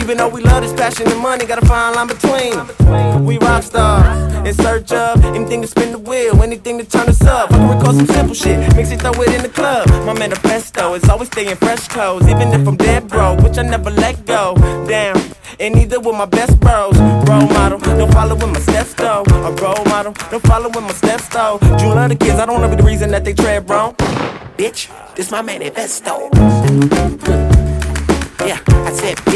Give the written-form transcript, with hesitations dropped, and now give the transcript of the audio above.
Even though we love this passion and money, got a fine line between. We rock stars, in search of anything to spin the wheel, anything to turn us up. I can record some simple shit, mix it, throw it in the club. My manifesto is always staying fresh clothes, even if I'm dead broke, which I never let go. Damn, and neither with my best bros. Role model, don't follow in my steps though. A role model, don't follow in my steps though. You love the kids, I don't know the reason that they tread wrong. Bitch, this my manifesto. Yeah, I said bitch.